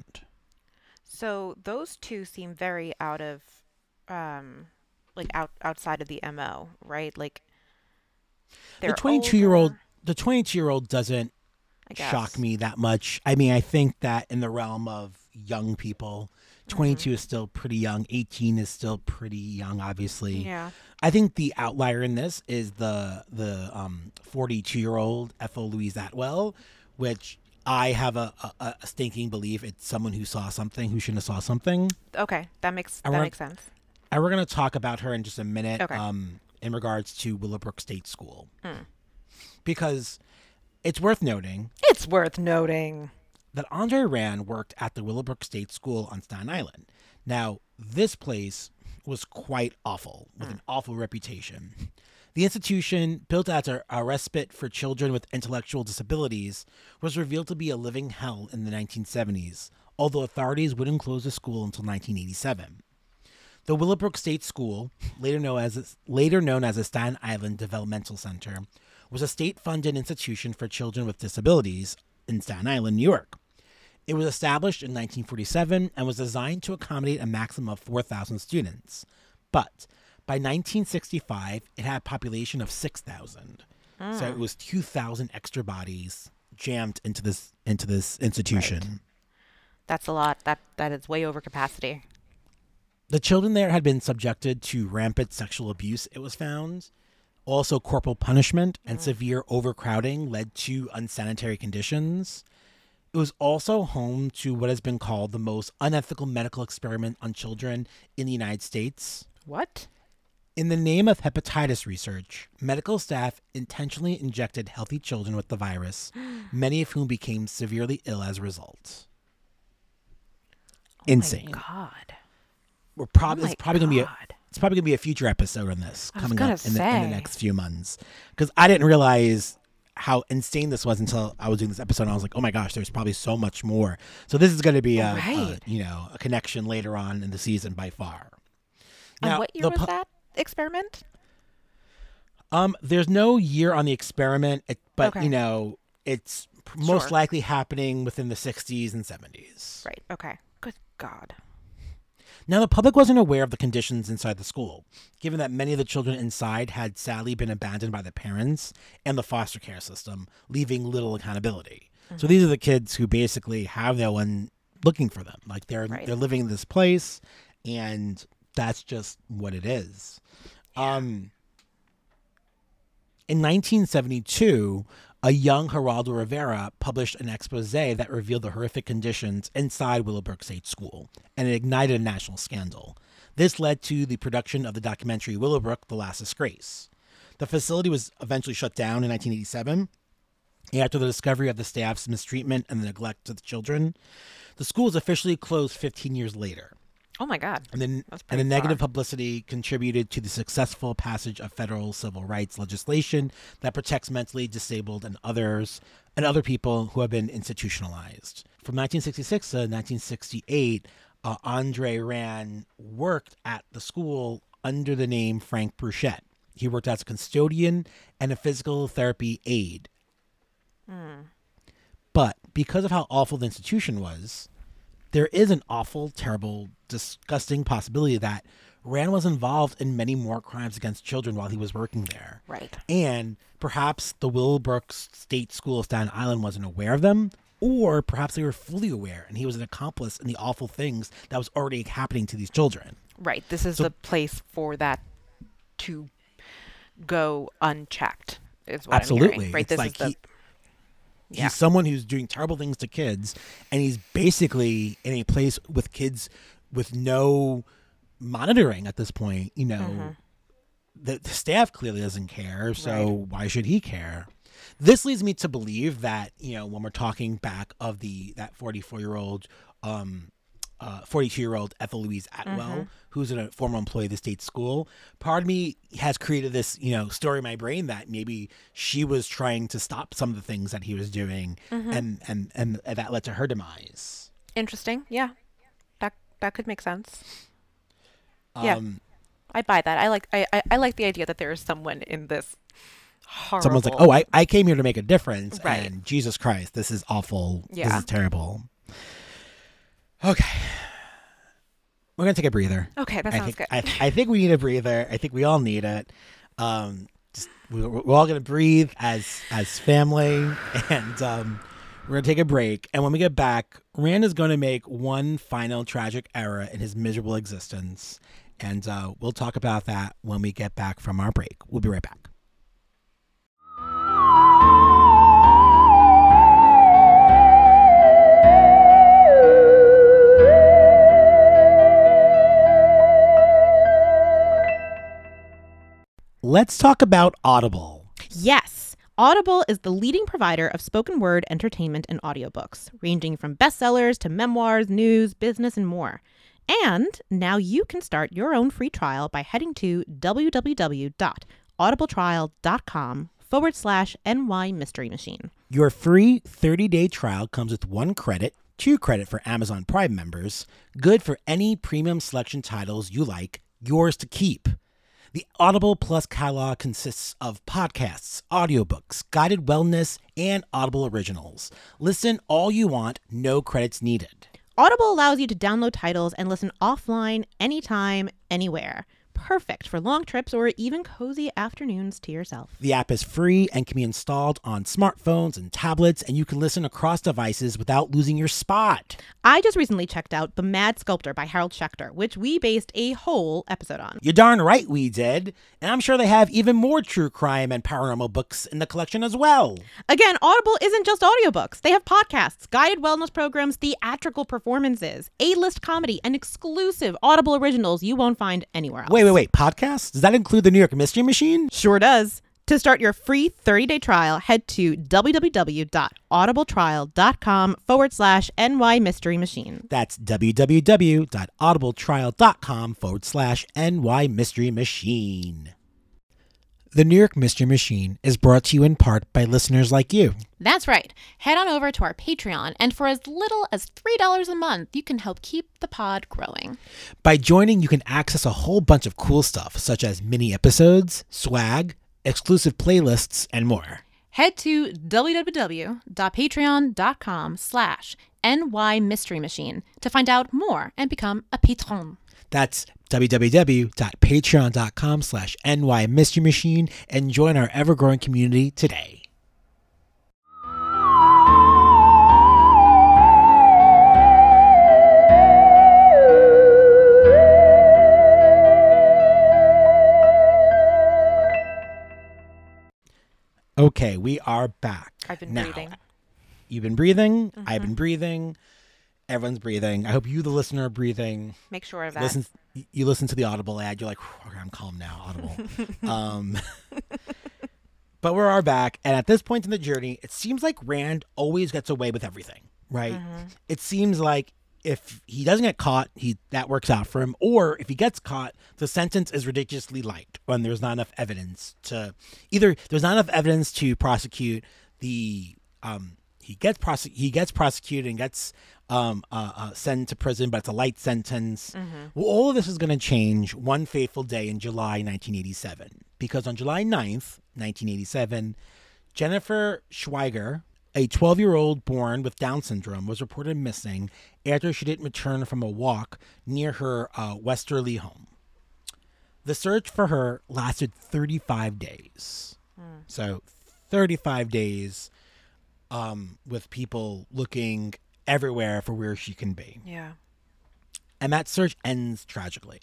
So those two seem very out of, um, like out outside of the M O, right? Like they're The twenty-two-year-old, older, the twenty-two-year-old doesn't I guess. shock me that much. I mean, I think that in the realm of young people, twenty-two is still pretty young. eighteen is still pretty young, obviously. Yeah. I think the outlier in this is the the um forty-two-year-old Ethel Louise Atwell, which I have a, a, a stinking belief it's someone who saw something who shouldn't have saw something. Okay, that makes I that want- makes sense. And we're going to talk about her in just a minute Okay. um, in regards to Willowbrook State School. Mm. Because it's worth noting It's worth noting. that Andre Rand worked at the Willowbrook State School on Staten Island. Now, this place was quite awful, with an awful reputation. The institution, built as a, a respite for children with intellectual disabilities, was revealed to be a living hell in the nineteen seventies, although authorities wouldn't close the school until nineteen eighty-seven. The Willowbrook State School, later known as later known as the Staten Island Developmental Center, was a state-funded institution for children with disabilities in Staten Island, New York. It was established in nineteen forty-seven and was designed to accommodate a maximum of four thousand students. But by nineteen sixty-five, it had a population of six thousand. So it was two thousand extra bodies jammed into this into this institution. That's a lot. That that is way over capacity. The children there had been subjected to rampant sexual abuse, it was found. Also, corporal punishment and severe overcrowding led to unsanitary conditions. It was also home to what has been called the most unethical medical experiment on children in the United States. What? In the name of hepatitis research, medical staff intentionally injected healthy children with the virus, many of whom became severely ill as a result. Insane. Oh my God. We're prob- Oh my it's probably gonna be a, God. it's probably gonna be a future episode on this I was coming gonna up in the, in the say. next few months, because I didn't realize how insane this was until I was doing this episode. And I was like, oh my gosh, there's probably so much more. So this is going to be a, Right. a you know a connection later on in the season by far. And what year the was pu- that experiment? Um, there's no year on the experiment, it, but Okay. you know it's p- most Sure. likely happening within the sixties and seventies. Right. Okay. Good God. Now, the public wasn't aware of the conditions inside the school, given that many of the children inside had sadly been abandoned by their parents and the foster care system, leaving little accountability. So these are the kids who basically have no one looking for them. Like they're Right. they're living in this place, and that's just what it is. Um, in nineteen seventy-two, a young Geraldo Rivera published an expose that revealed the horrific conditions inside Willowbrook State School, and it ignited a national scandal. This led to the production of the documentary Willowbrook, The Last Disgrace. The facility was eventually shut down in nineteen eighty-seven after the discovery of the staff's mistreatment and the neglect of the children. The school was officially closed fifteen years later. Oh my God. And then, That's and pretty the negative far. publicity contributed to the successful passage of federal civil rights legislation that protects mentally disabled and others and other people who have been institutionalized. From nineteen sixty-six to nineteen sixty-eight, uh, Andre Rand worked at the school under the name Frank Bruchette. He worked as a custodian and a physical therapy aide. But because of how awful the institution was, there is an awful, terrible, disgusting possibility that Rand was involved in many more crimes against children while he was working there. Right. And perhaps the Willowbrook State School of Staten Island wasn't aware of them, or perhaps they were fully aware and he was an accomplice in the awful things that was already happening to these children. Right. This is So- the place for that to go unchecked. Is what I'm Absolutely. hearing. Right. It's This like is the. he- Yeah. He's someone who's doing terrible things to kids, and he's basically in a place with kids with no monitoring at this point. You know, Mm-hmm. the, the staff clearly doesn't care, so Right. why should he care? This leads me to believe that, you know, when we're talking back of the that forty-four year old, um, uh, forty-two year old Ethel Louise Atwell, Mm-hmm. who's a former employee of the state school, part of me has created this, you know, story in my brain that maybe she was trying to stop some of the things that he was doing, Mm-hmm. and, and, and that led to her demise. Interesting. Yeah. That that could make sense. Yeah. Um, I buy that. I like I, I, I like the idea that there is someone in this horrible. Someone's like, oh, I, I came here to make a difference. Right. And Jesus Christ, this is awful. This Yeah. is terrible. Okay. We're going to take a breather. Okay, that I sounds think, good. I, I think we need a breather. I think we all need it. Um, just, we're, we're all going to breathe as as family. And um, we're going to take a break. And when we get back, Rand is going to make one final tragic error in his miserable existence. And uh, we'll talk about that when we get back from our break. We'll be right back. Let's talk about Audible. Yes, Audible is the leading provider of spoken word entertainment and audiobooks, ranging from bestsellers to memoirs, news, business, and more. And now you can start your own free trial by heading to www.audibletrial.com forward slash NY Mystery Machine. Your free thirty-day trial comes with one credit, two credit for Amazon Prime members, good for any premium selection titles you like, yours to keep. The Audible Plus catalog consists of podcasts, audiobooks, guided wellness, and Audible originals. Listen all you want, no credits needed. Audible allows you to download titles and listen offline anytime, anywhere. perfect for long trips or even cozy afternoons to yourself. The app is free and can be installed on smartphones and tablets, and you can listen across devices without losing your spot. I just recently checked out The Mad Sculptor by Harold Schechter, which we based a whole episode on. You're darn right we did. And I'm sure they have even more true crime and paranormal books in the collection as well. Again, Audible isn't just audiobooks. They have podcasts, guided wellness programs, theatrical performances, A-list comedy, and exclusive Audible originals you won't find anywhere else. Wait, wait, wait. Podcasts? Does that include the New York Mystery Machine? Sure does. To start your free thirty-day trial, head to www.audibletrial.com forward slash NY Mystery Machine. That's www.audibletrial.com forward slash NY Mystery Machine. The New York Mystery Machine is brought to you in part by listeners like you. That's right. Head on over to our Patreon, and for as little as three dollars a month, you can help keep the pod growing. By joining, you can access a whole bunch of cool stuff, such as mini episodes, swag, exclusive playlists, and more. Head to www.patreon.com slash NY Mystery Machine to find out more and become a patron. That's www.patreon.com slash NY Mystery Machine and join our ever-growing community today. Okay, we are back. I've been now. breathing. You've been breathing. Mm-hmm. I've been breathing. Everyone's breathing. I hope you, the listener, are breathing. Make sure of that. Listen, you listen to the Audible ad. You're like, okay, I'm calm now. Audible. um, but we are back, and at this point in the journey, it seems like Rand always gets away with everything, right? Mm-hmm. It seems like if he doesn't get caught, he that works out for him. Or if he gets caught, the sentence is ridiculously light when there's not enough evidence to either there's not enough evidence to prosecute the um he gets prosec- he gets prosecuted and gets um uh, uh sent to prison, but it's a light sentence. Mm-hmm. Well, all of this is going to change one fateful day in July nineteen eighty-seven, because on July ninth, nineteen eighty-seven, Jennifer Schweiger, a twelve-year-old born with Down syndrome, was reported missing after she didn't return from a walk near her uh, Westerly home. The search for her lasted thirty-five days. Mm. So thirty-five days um, with people looking everywhere for where she can be. Yeah. And that search ends tragically.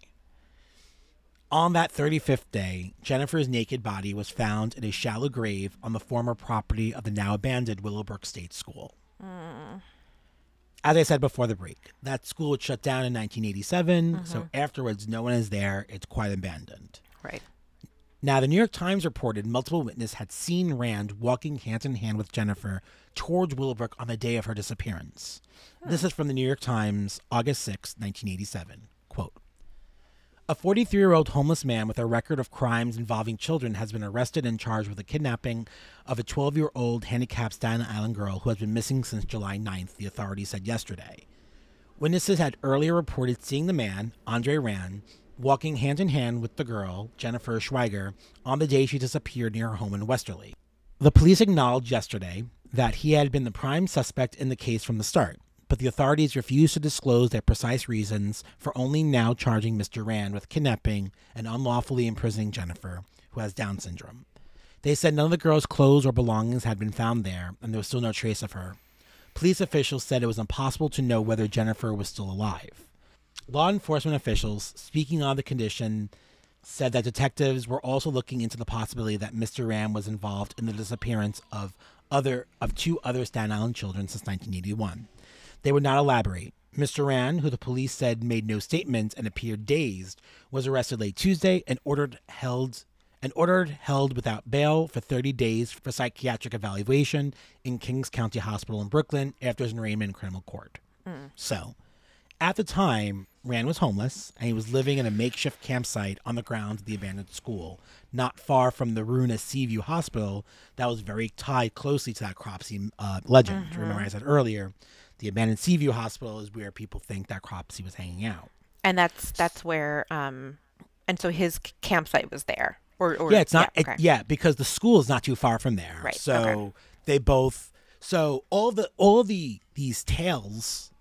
On that thirty-fifth day, Jennifer's naked body was found in a shallow grave on the former property of the now abandoned Willowbrook State School. Mm. As I said before the break, that school was shut down in nineteen eighty-seven, Mm-hmm. so afterwards no one is there. It's quite abandoned. Right. Now, the New York Times reported multiple witnesses had seen Rand walking hand in hand with Jennifer towards Willowbrook on the day of her disappearance. Hmm. This is from the New York Times, August sixth, nineteen eighty-seven. Quote, "A forty-three-year-old homeless man with a record of crimes involving children has been arrested and charged with the kidnapping of a twelve-year-old handicapped Staten Island girl who has been missing since July ninth, the authorities said yesterday. Witnesses had earlier reported seeing the man, Andre Rand, walking hand-in-hand with the girl, Jennifer Schweiger, on the day she disappeared near her home in Westerly. The police acknowledged yesterday that he had been the prime suspect in the case from the start, but the authorities refused to disclose their precise reasons for only now charging Mister Rand with kidnapping and unlawfully imprisoning Jennifer, who has Down syndrome. They said none of the girl's clothes or belongings had been found there, and there was still no trace of her. Police officials said it was impossible to know whether Jennifer was still alive. Law enforcement officials, speaking on the condition, said that detectives were also looking into the possibility that Mister Rand was involved in the disappearance of other of two other Staten Island children since nineteen eighty-one. They would not elaborate. Mister Rand, who the police said made no statements and appeared dazed, was arrested late Tuesday and ordered held and ordered held without bail for thirty days for psychiatric evaluation in Kings County Hospital in Brooklyn after his arraignment in criminal court. Mm. So, at the time, Rand was homeless, and he was living in a makeshift campsite on the grounds of the abandoned school, not far from the ruinous Seaview Hospital that was very tied closely to that Cropsey uh, legend. Mm-hmm. Remember I said earlier, the abandoned Seaview Hospital is where people think that Cropsey was hanging out. And that's that's where, um, and so his c- campsite was there. Or, or Yeah, it's not, yeah, okay. it, yeah, because the school is not too far from there. Right, So okay. they both, so all the, all of the, these tales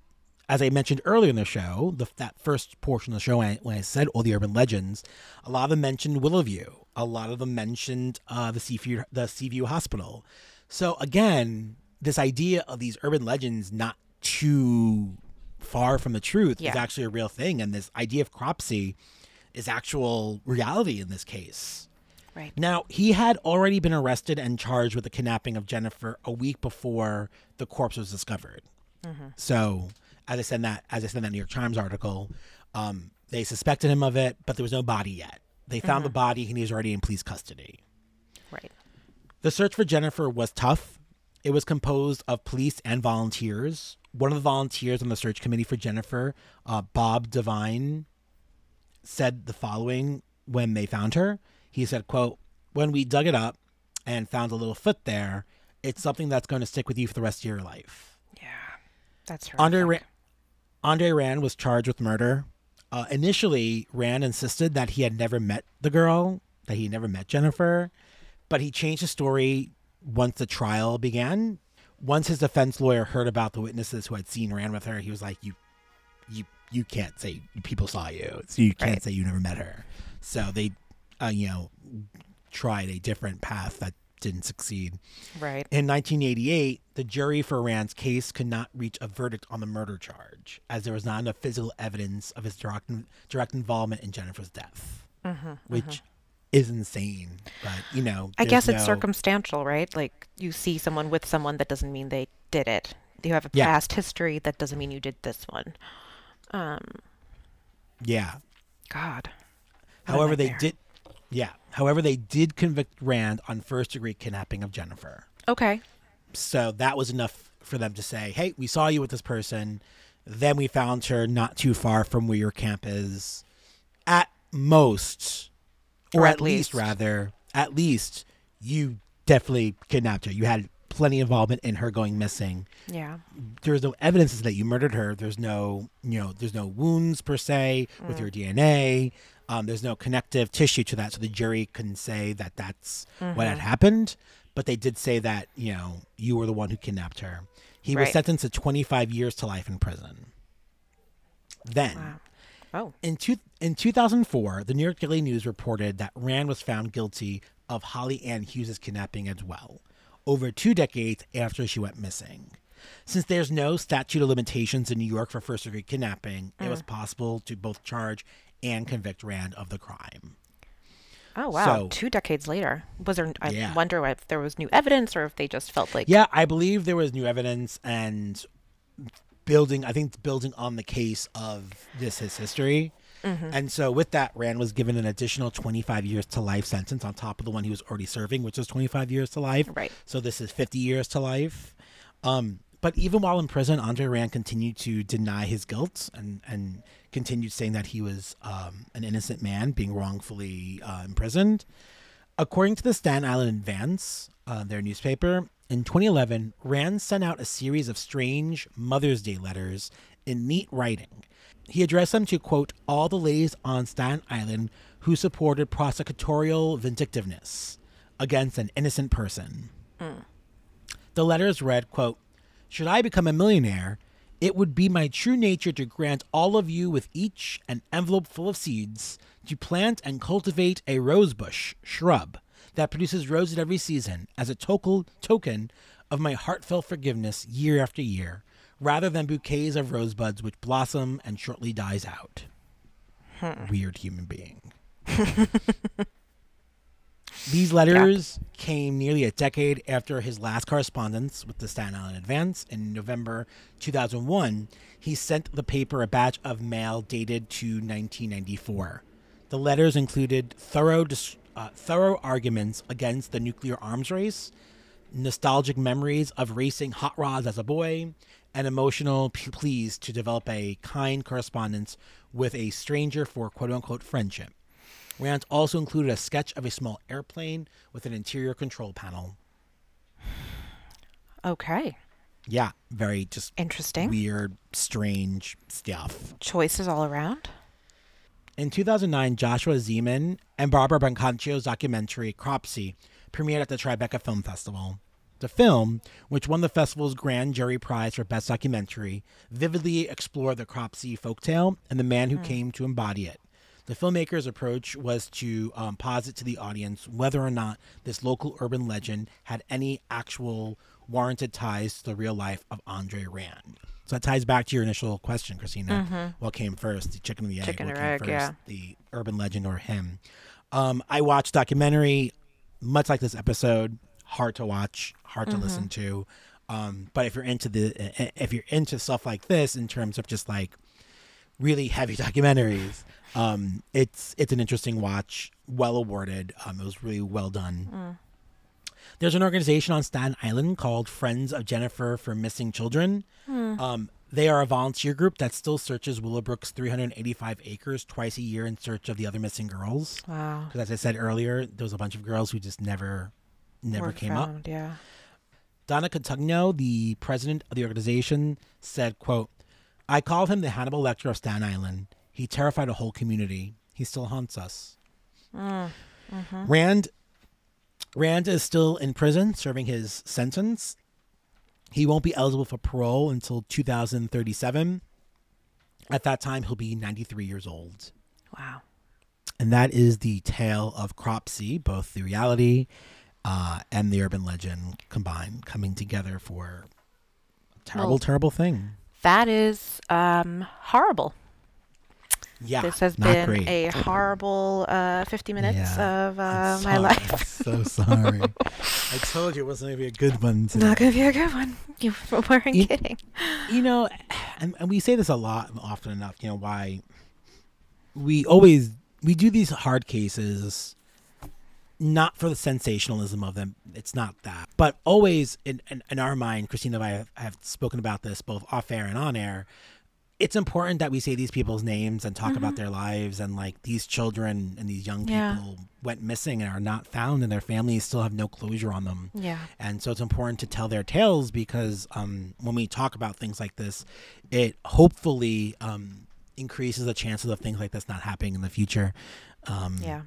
as I mentioned earlier in the show, the, that first portion of the show when I, when I said all the urban legends, a lot of them mentioned Willowview. A lot of them mentioned uh, the Seaview, the Seaview Hospital. So again, this idea of these urban legends not too far from the truth Yeah. is actually a real thing. And this idea of Cropsey is actual reality in this case. Right. Now, he had already been arrested and charged with the kidnapping of Jennifer a week before the corpse was discovered. Mm-hmm. So, as I said in that, as I said in that New York Times article, um, they suspected him of it, but there was no body yet. They found Mm-hmm. the body, and he was already in police custody. Right. The search for Jennifer was tough. It was composed of police and volunteers. One of the volunteers on the search committee for Jennifer, uh, Bob Devine, said the following when they found her. He said, quote, "When we dug it up and found a little foot there, it's something that's going to stick with you for the rest of your life." Yeah. That's horrific. Andre, Ra- Andre Rand was charged with murder. Uh, initially, Rand insisted that he had never met the girl, that he never met Jennifer, but he changed his story once the trial began. Once his defense lawyer heard about the witnesses who had seen Rand with her, he was like, "You, you, you can't say people saw you, so you can't Right. say you never met her." So they, uh, you know, tried a different path that didn't succeed. Right. In nineteen eighty-eight, the jury for Rand's case could not reach a verdict on the murder charge, as there was not enough physical evidence of his direct, direct involvement in Jennifer's death, Mm-hmm. which is insane. But, you know, I there's guess it's no- circumstantial, right? Like you see someone with someone, that doesn't mean they did it. You have a Yeah. past history, that doesn't mean you did this one. Um, Yeah. God. What a However, they nightmare. did. Yeah. However, they did convict Rand on first-degree kidnapping of Jennifer. Okay. So that was enough for them to say, "Hey, we saw you with this person. Then we found her not too far from where your camp is. At most, or, Or at, at least, least. rather, at least you definitely kidnapped her. You had plenty of involvement in her going missing. Yeah. There's no evidence that you murdered her. There's no, you know, there's no wounds per se with your D N A. Um, there's no connective tissue to that, so the jury couldn't say that that's what had happened. But they did say that, you know, you were the one who kidnapped her. He was Right. sentenced to twenty-five years to life in prison. Then, Wow. Oh. in two, in two thousand four, the New York Daily News reported that Rand was found guilty of Holly Ann Hughes' kidnapping as well, over two decades after she went missing. Since there's no statute of limitations in New York for first-degree kidnapping, it was possible to both charge and convict Rand of the crime. Oh wow. So- Two decades later. Was there? I Yeah. wonder if there was new evidence, or if they just felt like. Yeah, I believe there was new evidence and building, I think building on the case of this, his history. And so with that, Rand was given an additional twenty-five years to life sentence on top of the one he was already serving, which was twenty-five years to life. Right. So this is fifty years to life. Um, but even while in prison, Andre Rand continued to deny his guilt and, and continued saying that he was um, an innocent man being wrongfully uh, imprisoned. According to the Staten Island Advance, uh, their newspaper, in twenty eleven, Rand sent out a series of strange Mother's Day letters in neat writing. He addressed them to, quote, all the ladies on Staten Island who supported prosecutorial vindictiveness against an innocent person. The letters read, quote, should I become a millionaire, it would be my true nature to grant all of you with each an envelope full of seeds to plant and cultivate a rosebush shrub that produces roses every season as a token token of my heartfelt forgiveness year after year, rather than bouquets of rosebuds which blossom and shortly dies out. Weird human being. These letters came nearly a decade after his last correspondence with the Staten Island Advance. In November two thousand one, he sent the paper a batch of mail dated to nineteen ninety-four. The letters included thorough, dis- uh, thorough arguments against the nuclear arms race, nostalgic memories of racing hot rods as a boy, and emotional p- pleas to develop a kind correspondence with a stranger for quote-unquote friendship. Rand also included a sketch of a small airplane with an interior control panel. Okay. Yeah, very just Interesting. weird, strange stuff. Choices all around. In two thousand nine, Joshua Zeman and Barbara Brancaccio's documentary Cropsey premiered at the Tribeca Film Festival. The film, which won the festival's Grand Jury Prize for Best Documentary, vividly explored the Cropsey folktale and the man who mm. came to embody it. The filmmaker's approach was to um, posit to the audience whether or not this local urban legend had any actual warranted ties to the real life of Andre Rand. So that ties back to your initial question, Christina. Mm-hmm. What came first, the chicken or the egg? Chicken what or came egg, first, yeah. the urban legend or him? Um, I watched documentary, much like this episode, hard to watch, hard to mm-hmm. listen to. Um, but if you're into the, if you're into stuff like this, in terms of just like really heavy documentaries, um, it's it's an interesting watch. Well awarded. Um, it was really well done. Mm. There's an organization on Staten Island called Friends of Jennifer for Missing Children. Mm. Um, they are a volunteer group that still searches Willowbrook's three hundred eighty-five acres twice a year in search of the other missing girls. Wow. Because as I said earlier, there was a bunch of girls who just never, never Were came found, up. Yeah. Donna Cotugno, the president of the organization, said, quote, "I called him the Hannibal Lecter of Staten Island. He terrified a whole community. He still haunts us." Mm. Mm-hmm. Rand Rand is still in prison serving his sentence. He won't be eligible for parole until two thousand thirty-seven. At that time, he'll be ninety-three years old. Wow. And that is the tale of Cropsey, both the reality uh, and the urban legend combined, coming together for a terrible, well, terrible thing. That is um, horrible. Yeah, this has not been great. a horrible uh, fifty minutes yeah. of uh, my life. I'm so sorry. I told you it wasn't going to be a good one today. Not going to be a good one. You weren't you, kidding. You know, and, and we say this a lot, often enough, you know, why we always, we do these hard cases, not for the sensationalism of them. It's not that. But always in, in, in our mind, Christina and I have, have spoken about this both off air and on air. It's important that we say these people's names and talk mm-hmm. about their lives, and like these children and these young yeah. people went missing and are not found, and their families still have no closure on them. Yeah. And so it's important to tell their tales because um, when we talk about things like this, it hopefully um, increases the chances of things like this not happening in the future. Um, yeah.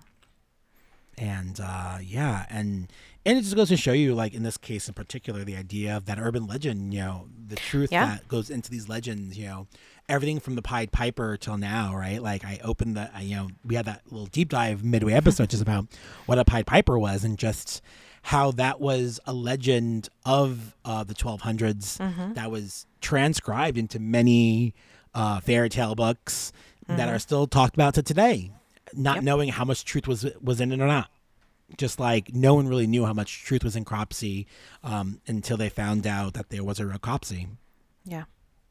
And uh, yeah, and and it just goes to show you, like in this case in particular, the idea of that urban legend, you know, the truth yeah. that goes into these legends, you know, everything from the Pied Piper till now, right? Like I opened the, I, you know, we had that little deep dive midway episode just about what a Pied Piper was and just how that was a legend of uh, the twelve hundreds mm-hmm. that was transcribed into many uh, fairy tale books mm-hmm. that are still talked about to today. Not yep. knowing how much truth was was in it or not. Just like no one really knew how much truth was in Cropsey um, until they found out that there was a real Cropsey. Yeah.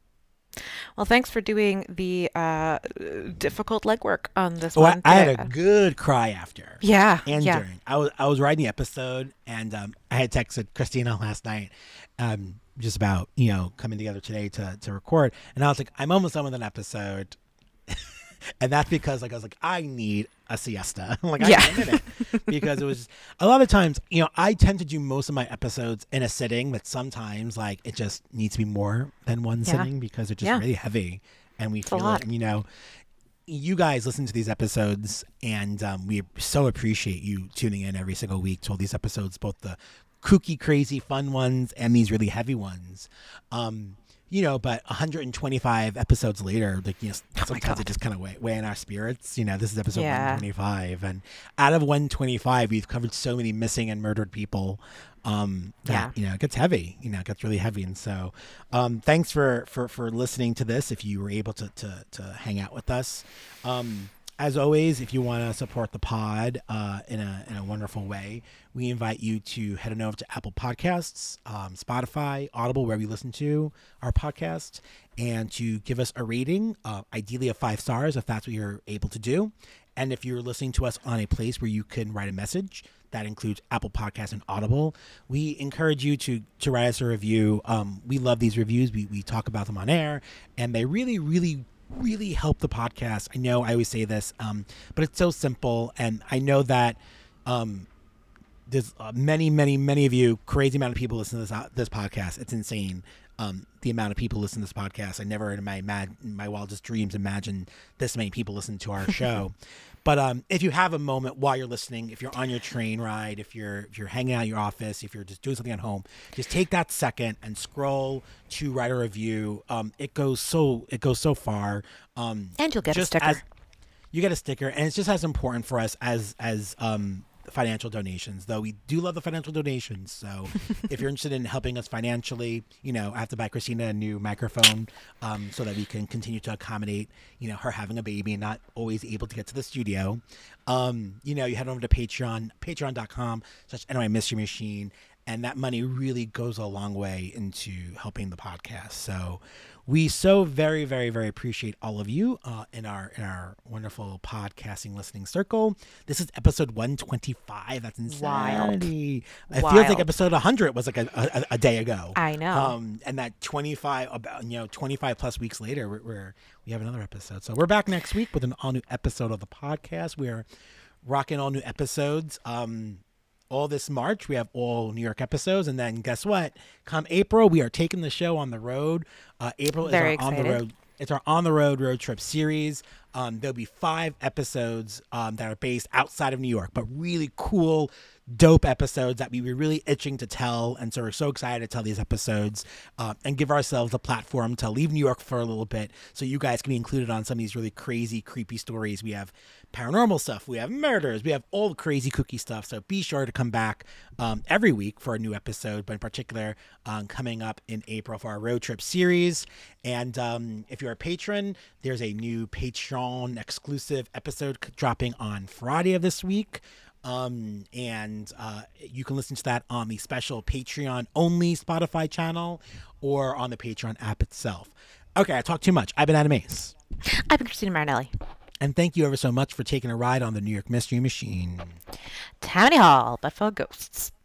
Well, thanks for doing the uh, difficult legwork on this oh, one. I, I had a good cry after. Yeah. And yeah. during. I was, I was writing the episode, and um, I had texted Christina last night um, just about, you know, coming together today to, to record. And I was like, I'm almost done with an episode. And that's because, like, I was like, I need a siesta. I'm like, I yeah. needed it. Because it was just, a lot of times, you know, I tend to do most of my episodes in a sitting, but sometimes, like, it just needs to be more than one yeah. sitting because they're just yeah. really heavy. And we it's feel it. And, you know, you guys listen to these episodes, and um, we so appreciate you tuning in every single week to all these episodes, both the kooky, crazy, fun ones and these really heavy ones. Um You know, but one hundred twenty-five episodes later, like, you know, oh sometimes it just kind of weigh, weigh in our spirits. You know, this is episode yeah. one twenty-five. And out of one twenty-five, we've covered so many missing and murdered people um, that, yeah. you know, it gets heavy. You know, it gets really heavy. And so um, thanks for, for, for listening to this, if you were able to, to, to hang out with us. Um, as always, if you want to support the pod uh, in a in a wonderful way, we invite you to head on over to Apple Podcasts, um, Spotify, Audible, wherever you listen to our podcast, and to give us a rating, uh, ideally of five stars, if that's what you're able to do. And if you're listening to us on a place where you can write a message, that includes Apple Podcasts and Audible, we encourage you to to write us a review. Um, we love these reviews. We we talk about them on air, and they really, really really help the podcast. I know I always say this, um, but it's so simple. And I know that um, there's uh, many, many, many of you, crazy amount of people listen to this uh, this podcast. It's insane. um, the amount of people listen to this podcast. I never in my mad, in my wildest dreams imagined this many people listen to our show. But um, if you have a moment while you're listening, if you're on your train ride, if you're if you're hanging out at your office, if you're just doing something at home, just take that second and scroll to write a review. Um, it goes so it goes so far. Um, And you'll get a just sticker. as- you get a sticker, and it's just as important for us as as um, financial donations. Though we do love the financial donations. So if you're interested in helping us financially, you know, I have to buy Christina a new microphone um, so that we can continue to accommodate, you know, her having a baby and not always able to get to the studio. Um, you know, you head over to Patreon, patreon.com slash N Y Mystery Machine. And that money really goes a long way into helping the podcast. So we so very, very, very appreciate all of you uh, in our in our wonderful podcasting listening circle. This is episode one twenty-five. That's insanity. It feels like Wild. episode one hundred was like a, a, a day ago. I know. Um, and that twenty-five, about you know, twenty-five plus weeks later, we're, we're we have another episode. So we're back next week with an all new episode of the podcast. We're rocking all new episodes. Um, all this March, we have all New York episodes. And then guess what? Come April, we are taking the show on the road. Uh, April Very is our on the excited. road. It's our on the road road trip series. Um, there'll be five episodes um, that are based outside of New York, but really cool, dope episodes that we were really itching to tell. And so we're so excited to tell these episodes uh, and give ourselves a platform to leave New York for a little bit so you guys can be included on some of these really crazy, creepy stories. We have paranormal stuff. We have murders. We have all the crazy, kooky stuff. So be sure to come back um, every week for a new episode, but in particular, um, coming up in April for our road trip series. And um, if you're a patron, there's a new Patreon exclusive episode c- dropping on Friday of this week. Um, and uh, you can listen to that on the special Patreon only Spotify channel or on the Patreon app itself. Okay, I talked too much. I've been Adam Ace. I've been Christina Marinelli. And thank you ever so much for taking a ride on the New York Mystery Machine. Tammany Hall, but for ghosts.